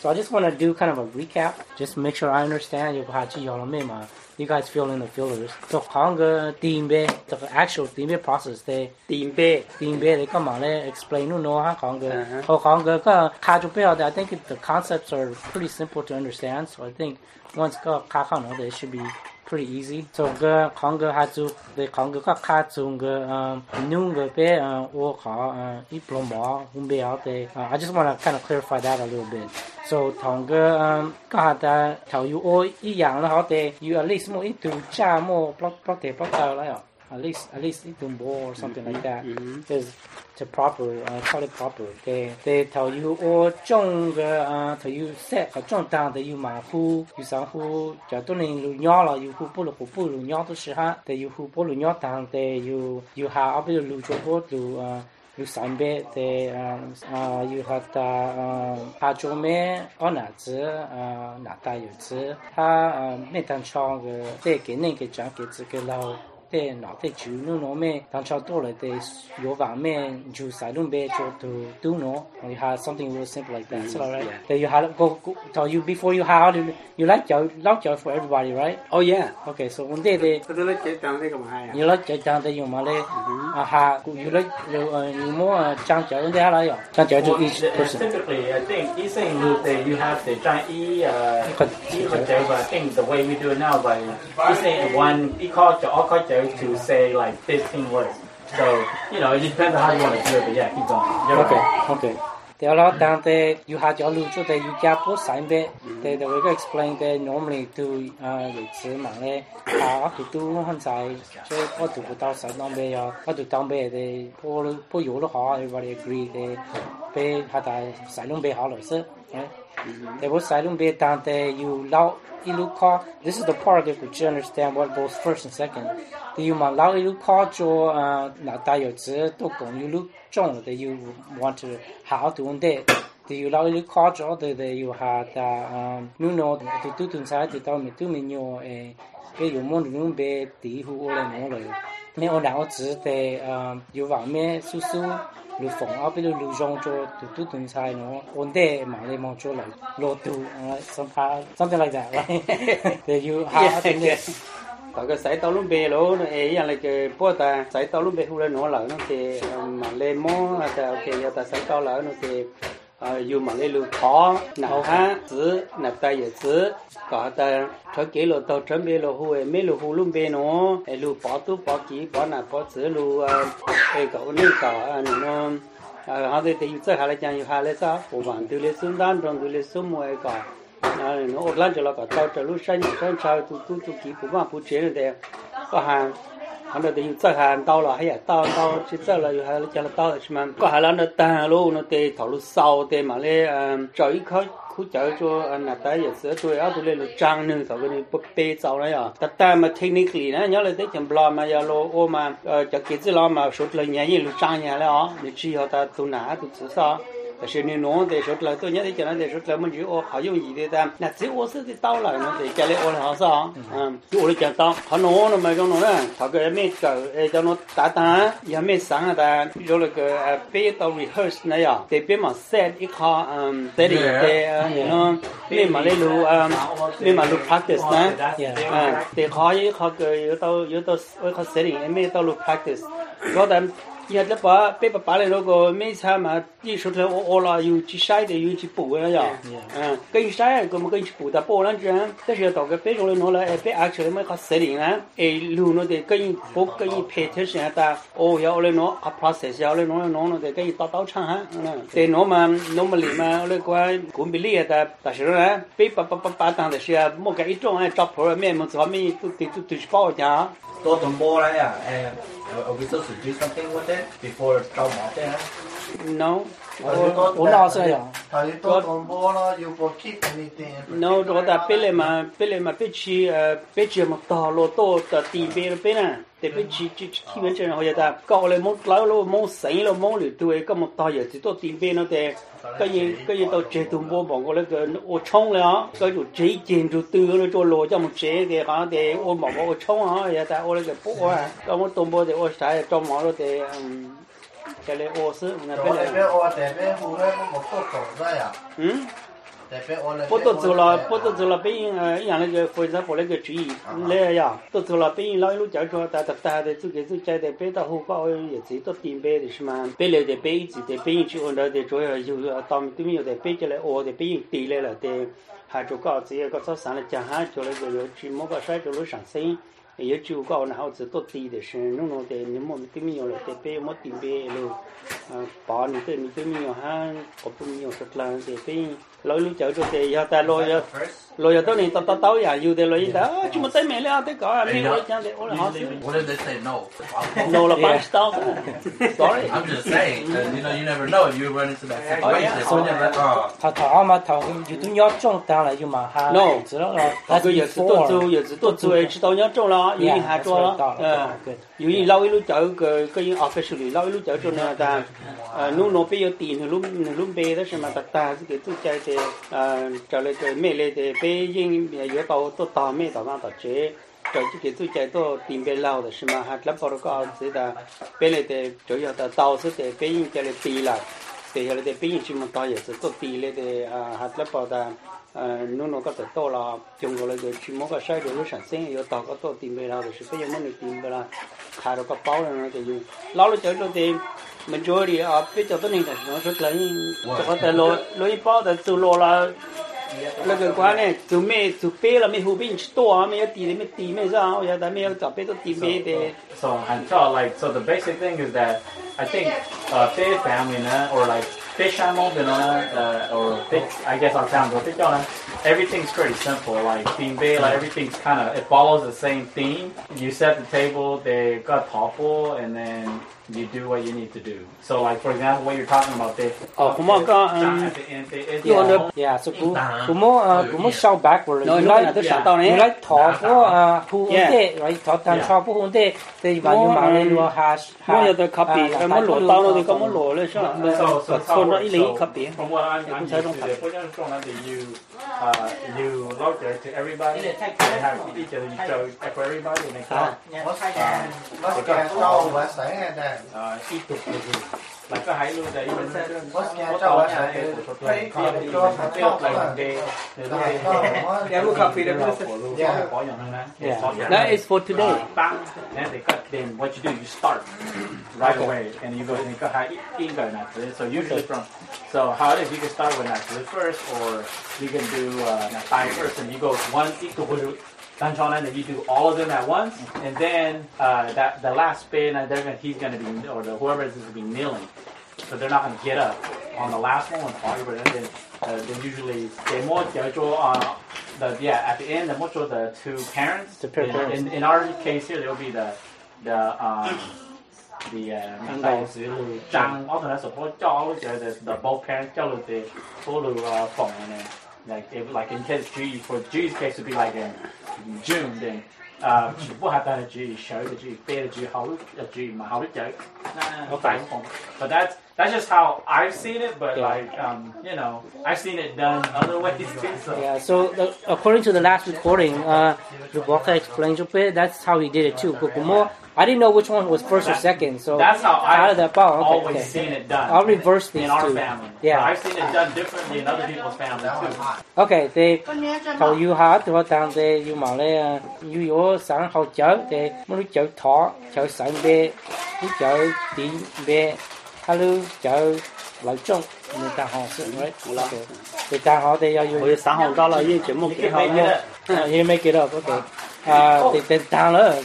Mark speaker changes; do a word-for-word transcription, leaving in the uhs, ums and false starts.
Speaker 1: So I just want to do kind of a recap, just make sure I understand you you guys fill in the fillers. So Congo team be the actual team be process they
Speaker 2: team be
Speaker 1: team be they come on explain no no how Congo how Congo ka I think it, the concepts are pretty simple to understand. So I think once ka ka know they should be pretty easy. So the Congo had to the Congo ka ka to the um new the be uh or ka diploma um be out there. I just want to kind of clarify that a little bit. So 同個嗯家下頭要我一樣啦，我哋要 at least 冇一段加冇 block block 地 block 到啦， at least at least 一段 more or something like that. Is to proper uh, call it proper. 嘅嘅頭要我種嘅啊頭要 set 個種單嘅要馬虎要上虎就都能路鳥啦，要虎不路虎不路鳥都時下，但要虎不路鳥單嘅要要下後邊路做波路啊。有三百的啊啊，有他的啊，他做咩？我哪子啊，哪大有子？他啊，每当唱个这个那个讲给这个老的脑袋住那喏咩？当唱多了的有方面就晒弄呗，就都都喏。You have something real simple like that, is that right? That you had go go tell you before you had you like your like your for everybody, right?
Speaker 2: Oh yeah.
Speaker 1: Okay, so one day they.
Speaker 2: Tôi lấy cái trang đấy cũng hay.
Speaker 1: You like cái trang đấy dùng mà lấy à ha, you like you you more trang chở vấn đề là gì? Trang chở cho each person.
Speaker 3: Typically, I think each thing that you have the trang e uh e but I think the way we do it now by each thing one e call to all call to say like fifteen words. So, you know, it depends on how you want to do it, but yeah, keep going. You're
Speaker 1: okay,
Speaker 3: right.
Speaker 1: okay. There are a lot down there, you had your loop, that you get both sign bit. They will explain that normally to uh, the man, how to do one side, so what to put outside on bay or what to down bay, they pull pull you the hall, everybody agree they pay had a silent bay hollers, right? There was silent bay down there, you loud. You call this is the part that you understand what goes first and second. Do you want lao you call jo uh na da you zi do gong you look zhong that you want to how doing that. Do you lao you call jo that you had uh um you know to do to inside to tell me to me you eh cái有么用别地户我来我来没有两个字的呃有方面叔叔 lu phong ở bên lu rong cho tu tu tuần sai nó ổn định mà lấy mong cho lại lo tu somehow something like that right that you have
Speaker 2: yeah. Có cái sấy tao luôn bê lố nó ấy là cái bữa ta sấy tao luôn bê hu lên nó lỡ nó thì mà lên mó là ta ok giờ ta sấy tao lỡ nó thì dù mà lên lu khó nào ha chữ nào ta giờ chữ có ta cho cái lô tao chuẩn bị lô hu ấy mấy lô hu luôn bê nó lu bỏ tu bỏ kỹ bỏ nào bỏ chữ lu cái cậu này cả nó họ thì thì giờ hai là chẳng hai là sao bộ phận từ lên xuống đan trong từ lên xuống mọi cả nó ổn lắm cho nó cả tao cho lúc sáng sáng sau tu tu tu kỹ bộ phận phụ chế này có hàng hắn là thì giờ hàng tao là hay là tao tao chỉ giờ là hai là cho nó tao mà có hai là nó ta luôn nó thì thầu lúc sau thì mà lên trời khó khu chợ cho anh là tại giờ sửa tôi áo tôi lên được trang nương sau cái này bốc bê sau đấy à tất ta mà technically nó nhớ là tới chấm lo mà giờ lo ô mà cho cái gì lo mà số lượng nhà như được trang nhà đấy à để chi họ ta tu nã tu sửa saoแต่สิ่งนี้น้องแต่สุดเลยตัวนี้ที่จะนั่นแต่สุดเลยมันอยู่โอ้เขา用อีเดียแต่น่ะ只我是ที่เต้าเลยเนาะแต่แกเลยโอ้เลยเขาซะอืมอยู่เลยจะเต้าเขาน้องน่ะไม่ต้องน้องน่ะเขาก็ไม่เจอเออเจ้าน้องตาตายังไม่สั่งอ่ะแต่อยู่เลยก็เอ่อไปต่อ rehearse นะอ่ะแต่ไปมา set อีกข้ออืมแต่ดิแต่เนี่ยเนาะไม่มาเลยรู้อืมไม่มารู้ practice นะอ่าแต่เขาอีกเขาก็อยู่ต่ออยู่ต่อเขา setting ไม่ต่อรู้ practice ก็แต่giờ là bà bé bà bà này nó có mấy sao mà đi số lượng ô là yêu chỉ sai để yêu chỉ bù nữa rồi, à cái sai cái mà cái bù ta bù lắm chứ,แต่是到个bé rồi nó là bé actually mới có xử lý á, ấy lưu nó để cái bù cái pay attention ta, ô giờ rồi nó cái process giờ rồi nó nó nó để cái tao tao chăng á, để nó mà nó mà liền mà rồi cái cũng bị liệt ta,แต่是呢bé bà bà bà bà当的是某个一种哎找朋友面么子面都都都都是包家。
Speaker 3: Tôi tầm bò đấy à? Are we supposed to do something with it before trao mỏ thế hả?
Speaker 2: No.
Speaker 1: Ủa nào sao vậy?
Speaker 4: Thầy tôi tầm bò nó you for keep anything.
Speaker 2: No, đó là bây giờ mà bây giờ mà bây chi bây chi mà tao lo tô tao tìm bây giờ bây nè, để bây chi chi khi bên trên họ giờ ta câu lại một lão lo một sấy lo một lửa tuổi cái một tao giờ chỉ tao tìm bây nó để cái gì cái gì tao chế tụm bò bỏ cái cái ô冲เลยอ่ะcái chỗ chế chế chỗ từ nó chỗ lo cho một chế cái cái để ô bỏ ô冲อ่ะgiờ ta ô cái bố à cái một tụm bò để ô xài trong mỏ nó để cái này ô sữa
Speaker 4: nè bây giờ ô để bây hôm nay có một số tổ đây à?
Speaker 2: Ừ. bố tôi做了bố tôi做了bên呃อย่าง那个 for example 那个主意来呀都做了bên老一路叫做大大大的这个这在的bên到后高也知道定边的是吗边来的边一直的边去按照的主要有到对面有的边起来我的边地来了的还就搞这个早上来讲哈就那个有去某个山就路上升也就搞然后知道地的是弄弄的你们对面有了的边没定边了呃把你对面对面有哈我不没有说了的边lối lúc chợ rồi thì ta lối lối tới này tao tao tao ya yêu de lối đó chúng ta tới mẹ là tới cả mình lối chẳng để ôn là họ
Speaker 5: what did they say no
Speaker 2: no là five star sorry
Speaker 5: I'm just saying uh, you know you never know you run into that situation
Speaker 1: so thọ thọ mà thọ you do nhớ trong ta là you mà ha
Speaker 2: no
Speaker 1: 知道了
Speaker 2: 那也是多做也是多做知道nhớ trong了有还做了呃有一老一路chợ cái cái ở cái xử lý老一路chợ cho nên ta nu nó bây giờ tiền lúc lúc bây đó xem mà ta ta cái tôi chạy thì trở lại cái mẹ lại thì bây giờ giờ tàu tôi tàu mẹ tàu mang tàu chế rồi cái tôi chạy tôi tìm về lao đó xem mà hạt lắm bao có gì đó bây lại thì chủ yếu là tàu sẽ thì bây giờ chạy lại tì là thì lại thì bây giờ chỉ một tàu giờ tôi tì lại thì hạt lắm bao đó nu nó có thể to là chung rồi cái chỉ một cái sai rồi lúc sản sinh giờ tàu có tôi tìm về lao rồi bây giờ mình tìm về là khai rồi có bao rồi thì dùng lao lúc chạy rồi thì majority ở phía trong này là nó rất lớn cho có thể lối lối bao là từ lối là là cái quan này từ mấy từ bé là mấy hộp bên store mấy tí mấy tí mấy sao giờ ta mấy tập bé tôi tí bé để
Speaker 3: so until like so the basic thing is that I think uh big family na, or like fish animal uh, or fish I guess our town fish everything's pretty simple like being big like everything's kind of it follows the same theme you set the table they got topple and then you do what you need to do. So, like for example, what you're talking about, they.
Speaker 2: Oh, come on,
Speaker 3: at the end, they.
Speaker 1: Yeah, yeah. So, cũng cũng muốn cũng muốn shout backward.
Speaker 2: No,
Speaker 1: no,
Speaker 2: no, no.
Speaker 1: You like talk for who ổn right? Talk tan talk who ổn thì mà you mà lên luôn hash.
Speaker 2: Mỗi giờ copy, mỗi lỗ tao nó thì có mỗi lỗ lên sao?
Speaker 3: So, so,
Speaker 2: so nó ít lý copy.
Speaker 3: From what I'm, I'm used to, the project from that you, uh, you load there to everybody. They have each other, you show for everybody, and they come.
Speaker 4: Nó scan sau và sáng hay nè.
Speaker 3: Ít tục là gì? Là có hãy luôn đấy.
Speaker 4: Nó scan sau và sáng thấy thì cho thằng tiêu là
Speaker 2: Yeah, look up here.
Speaker 1: Yeah.
Speaker 2: That is for today.
Speaker 3: Then they cut. Then what you do? You start right away, and you go and you go high inga naturally. So usually from. So how it is? You can start with naturally first, or you can do uh, natai first, and you go one equal. And you do all of them at once, and then uh, that the last spin, and they're gonna, he's gonna be, or the whoever is gonna be kneeling, so they're not gonna get up on the last one. And then, uh, then usually they more uh, the yeah at the end, the more the two parents.
Speaker 1: The parents.
Speaker 3: In, in our case here, there will be the the um, the uh, Zhang also support the the both parents the full phone and like if like in case G for G's case would be like in June then uh 全部係得係 G 水嘅 G 啤嘅 G 口嘅 G 唔係口啲仔好大風 but that's that's just how I've seen it but
Speaker 1: yeah.
Speaker 3: like um you know I've seen it done other ways too so
Speaker 1: yeah so the, according to the last recording uh Rebecca explained a bit that's how he did it too but more I didn't know which one was first or second, so
Speaker 3: that's how I've
Speaker 1: that okay,
Speaker 3: always
Speaker 1: okay.
Speaker 3: seen it done.
Speaker 1: I'll reverse these
Speaker 3: in our
Speaker 1: two.
Speaker 3: family.
Speaker 1: Yeah,
Speaker 3: I've seen it done differently in other people's families too.
Speaker 1: Okay, thì thầu you hát thì tàng thì you mà lấy you有sáng hậu chợ thì muốn chợ thọ chợ sáng bê chợ tí bê hello chợ lợi trong người ta họ sự right okay thì ta họ thì you
Speaker 2: hồi sáng hôm đó là như chỉ một cái họ
Speaker 1: you make it up okay à thì thì ta nữa